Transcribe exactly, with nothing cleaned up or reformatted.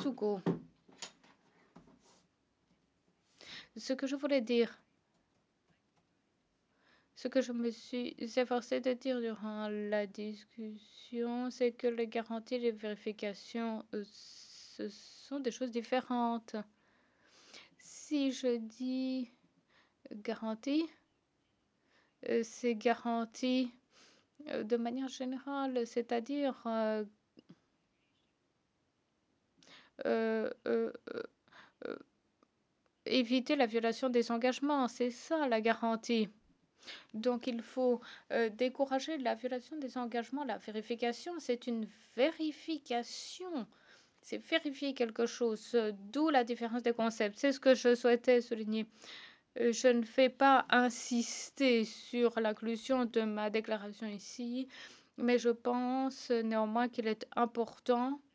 Sugo. Ce que je voulais dire, ce que je me suis efforcée de dire durant la discussion, c'est que les garanties et les vérifications, euh, ce sont des choses différentes. Si je dis garantie, euh, c'est garantie euh, de manière générale, c'est-à-dire euh, euh, euh, euh, éviter la violation des engagements, c'est ça la garantie. Donc il faut euh, décourager la violation des engagements. La vérification, c'est une vérification. C'est vérifier quelque chose, euh, d'où la différence des concepts. C'est ce que je souhaitais souligner. Euh, Je ne vais pas insister sur l'inclusion de ma déclaration ici, mais je pense euh, néanmoins qu'il est important